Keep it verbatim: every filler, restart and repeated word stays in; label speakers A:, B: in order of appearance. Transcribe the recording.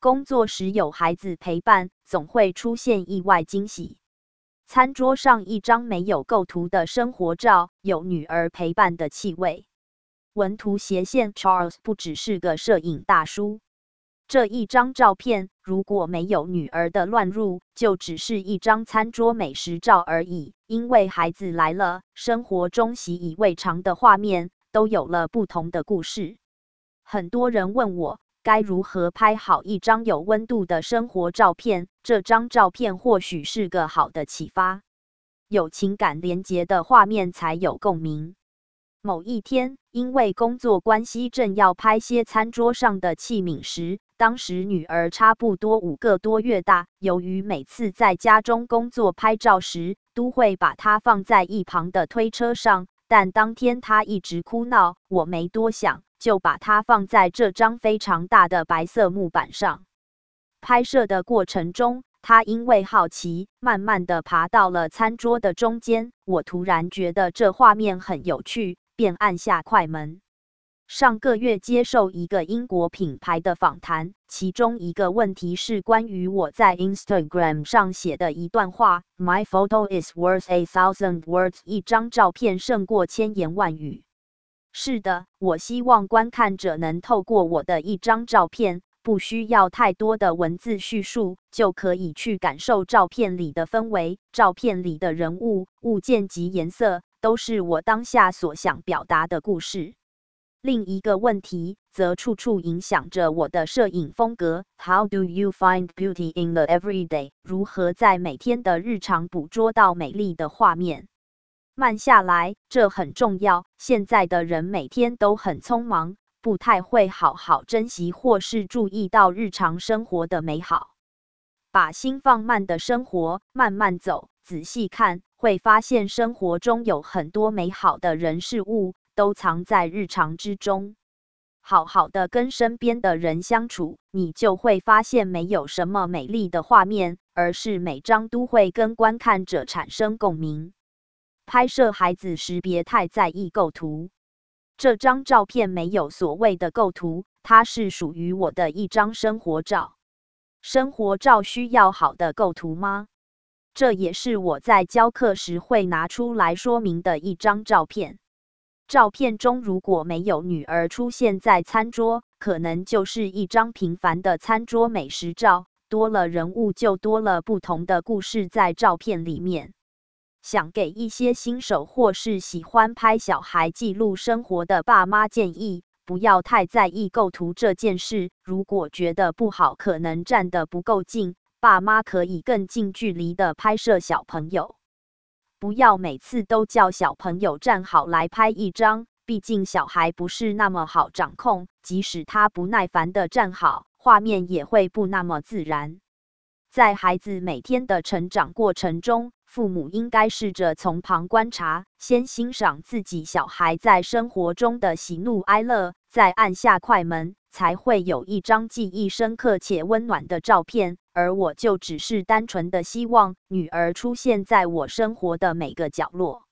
A: 工作时有孩子陪伴，总会出现意外惊喜。餐桌上一张没有构图的生活照，有女儿陪伴的气味。文图斜线 Charles 不只是个摄影大叔。这一张照片如果没有女儿的乱入，就只是一张餐桌美食照而已。因为孩子来了，生活中习以为常的画面都有了不同的故事。很多人问我该如何拍好一张有温度的生活照片，这张照片或许是个好的启发。有情感连结的画面才有共鸣。某一天，因为工作关系正要拍些餐桌上的器皿时，当时女儿差不多五个多月大，由于每次在家中工作拍照时，都会把她放在一旁的推车上，但当天她一直哭闹，我没多想，就把它放在这张非常大的白色木板上。拍摄的过程中，他因为好奇，慢慢地爬到了餐桌的中间。我突然觉得这画面很有趣，便按下快门。上个月接受一个英国品牌的访谈，其中一个问题是关于我在 Instagram 上写的一段话 ：My photo is worth a thousand words， 一张照片胜过千言万语。是的，我希望观看者能透过我的一张照片，不需要太多的文字叙述，就可以去感受照片里的氛围。照片里的人物、物件及颜色，都是我当下所想表达的故事。另一个问题则处处影响着我的摄影风格。How do you find beauty in the everyday？ 如何在每天的日常捕捉到美丽的画面？慢下来，这很重要。现在的人每天都很匆忙，不太会好好珍惜或是注意到日常生活的美好。把心放慢的生活，慢慢走，仔细看，会发现生活中有很多美好的人事物，都藏在日常之中。好好的跟身边的人相处，你就会发现没有什么美丽的画面，而是每张都会跟观看者产生共鸣。拍摄孩子时别太在意构图。这张照片没有所谓的构图，它是属于我的一张生活照。生活照需要好的构图吗？这也是我在教课时会拿出来说明的一张照片。照片中如果没有女儿出现在餐桌，可能就是一张平凡的餐桌美食照，多了人物就多了不同的故事在照片里面。想给一些新手或是喜欢拍小孩记录生活的爸妈建议，不要太在意构图这件事。如果觉得不好，可能站得不够近，爸妈可以更近距离的拍摄小朋友。不要每次都叫小朋友站好来拍一张，毕竟小孩不是那么好掌控，即使他不耐烦的站好，画面也会不那么自然。在孩子每天的成长过程中，父母应该试着从旁观察，先欣赏自己小孩在生活中的喜怒哀乐，再按下快门，才会有一张记忆深刻且温暖的照片。而我就只是单纯的希望女儿出现在我生活的每个角落。